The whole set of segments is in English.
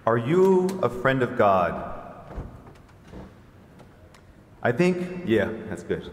Are you a friend of God? Yeah, that's good.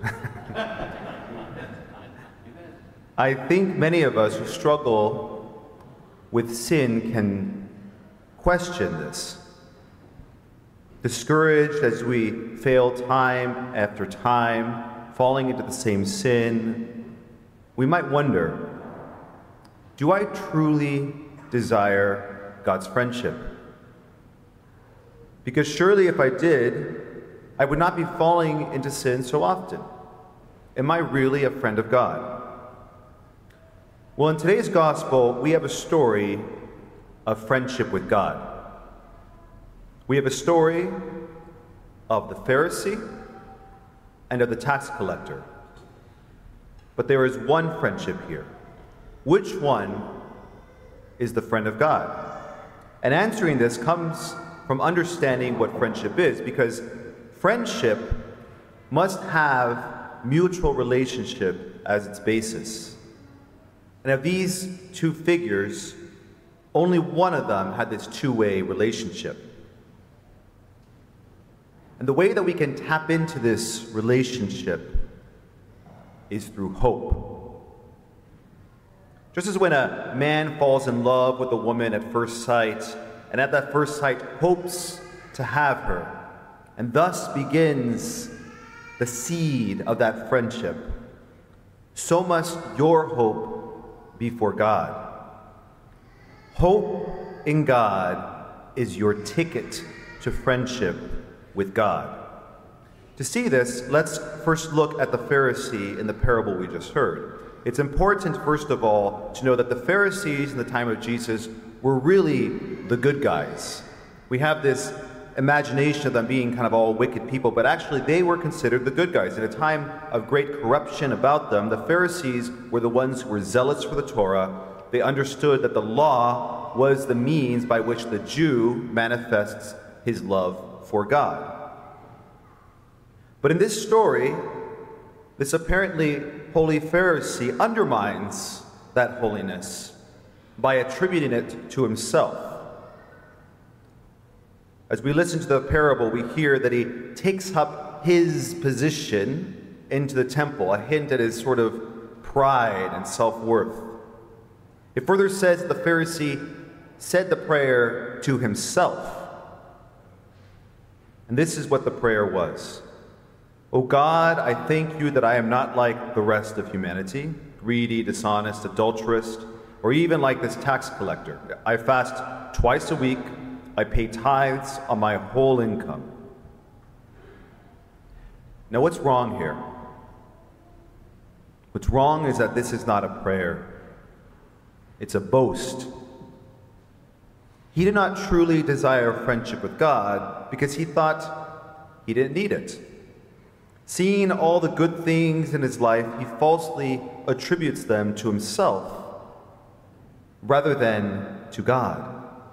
I think many of us who struggle with sin can question this. Discouraged as we fail time after time, falling into the same sin, we might wonder, do I truly desire God's friendship? Because surely if I did, I would not be falling into sin so often. Am I really a friend of God? Well, in today's gospel, we have a story of friendship with God. We have a story of the Pharisee and of the tax collector. But there is one friendship here. Which one is the friend of God? And answering this comes from understanding what friendship is, because friendship must have mutual relationship as its basis. And of these two figures, only one of them had this two-way relationship. And the way that we can tap into this relationship is through hope. Just as when a man falls in love with a woman at first sight, and at that first sight hopes to have her, and thus begins the seed of that friendship, so must your hope be for God. Hope in God is your ticket to friendship with God. To see this, let's first look at the Pharisee in the parable we just heard. It's important, first of all, to know that the Pharisees in the time of Jesus were really the good guys. We have this imagination of them being kind of all wicked people, but actually they were considered the good guys. In a time of great corruption about them, the Pharisees were the ones who were zealous for the Torah. They understood that the law was the means by which the Jew manifests his love for God. But in this story, this apparently holy Pharisee undermines that holiness by attributing it to himself. As we listen to the parable, we hear that he takes up his position into the temple, a hint at his sort of pride and self-worth. It further says that the Pharisee said the prayer to himself. And this is what the prayer was. O God, I thank you that I am not like the rest of humanity, greedy, dishonest, adulterous, or even like this tax collector. I fast twice a week. I pay tithes on my whole income. Now, what's wrong here? What's wrong is that this is not a prayer. It's a boast. He did not truly desire friendship with God because he thought he didn't need it. Seeing all the good things in his life, he falsely attributes them to himself rather than to God.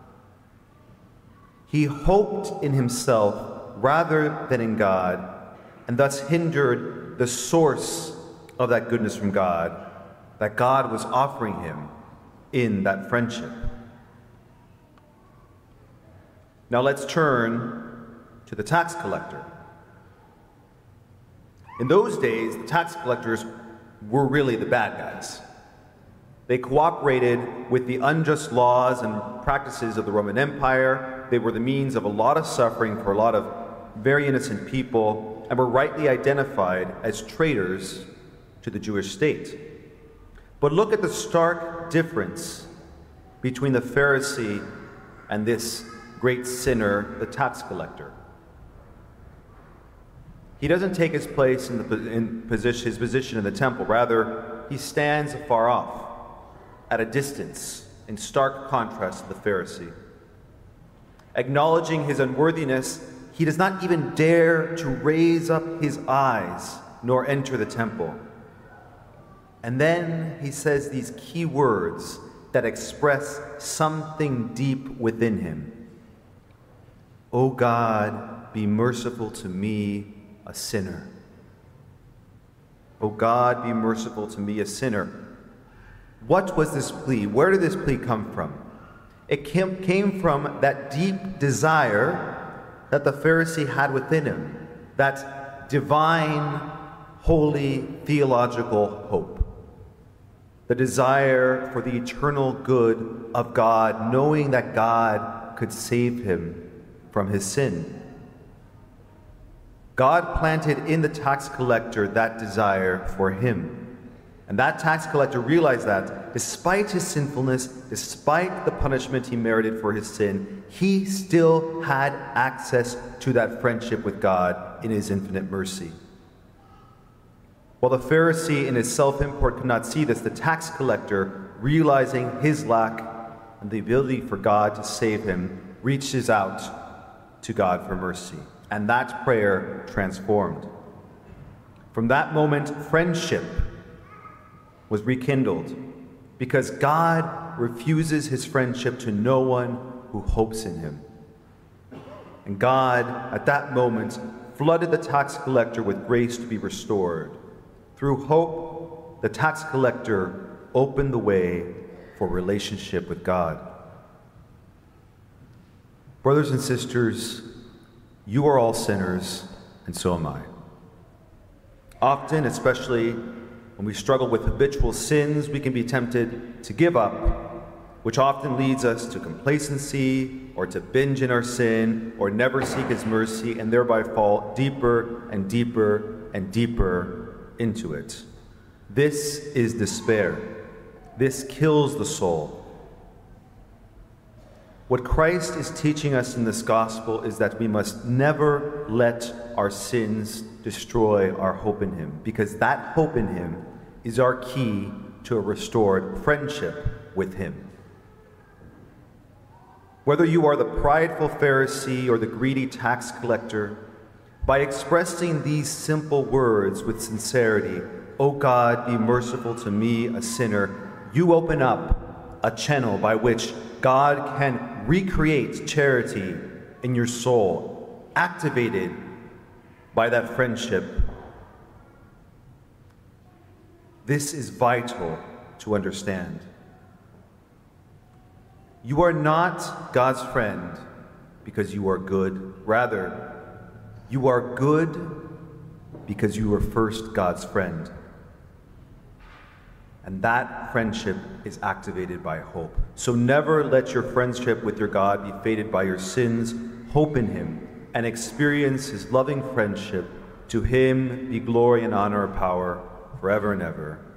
He hoped in himself rather than in God, and thus hindered the source of that goodness from God that God was offering him in that friendship. Now let's turn to the tax collector. In those days, the tax collectors were really the bad guys. They cooperated with the unjust laws and practices of the Roman Empire. They were the means of a lot of suffering for a lot of very innocent people, and were rightly identified as traitors to the Jewish state. But look at the stark difference between the Pharisee and this great sinner, the tax collector. He doesn't take his place his position in the temple. Rather, he stands afar off, at a distance, in stark contrast to the Pharisee. Acknowledging his unworthiness, he does not even dare to raise up his eyes nor enter the temple. And then he says these key words that express something deep within him. O God, be merciful to me, a sinner. O God, be merciful to me, a sinner. What was this plea? Where did this plea come from? It came from that deep desire that the Pharisee had within him, that divine, holy, theological hope. The desire for the eternal good of God, knowing that God could save him from his sin. God planted in the tax collector that desire for him. And that tax collector realized that despite his sinfulness, despite the punishment he merited for his sin, he still had access to that friendship with God in his infinite mercy. While the Pharisee in his self-import could not see this, the tax collector, realizing his lack and the ability for God to save him, reaches out to God for mercy. And that prayer transformed. From that moment, friendship was rekindled because God refuses his friendship to no one who hopes in him. And God, at that moment, flooded the tax collector with grace to be restored. Through hope, the tax collector opened the way for relationship with God. Brothers and sisters, you are all sinners, and so am I. Often, especially when we struggle with habitual sins, we can be tempted to give up, which often leads us to complacency or to binge in our sin or never seek his mercy and thereby fall deeper and deeper and deeper into it. This is despair. This kills the soul. What Christ is teaching us in this gospel is that we must never let our sins destroy our hope in him, because that hope in him is our key to a restored friendship with him. Whether you are the prideful Pharisee or the greedy tax collector, by expressing these simple words with sincerity, "O God, be merciful to me, a sinner," you open up a channel by which God can recreate charity in your soul, activated by that friendship. This is vital to understand. You are not God's friend because you are good. Rather, you are good because you were first God's friend. And that friendship is activated by hope. So never let your friendship with your God be faded by your sins. Hope in him and experience his loving friendship. To him be glory and honor and power forever and ever.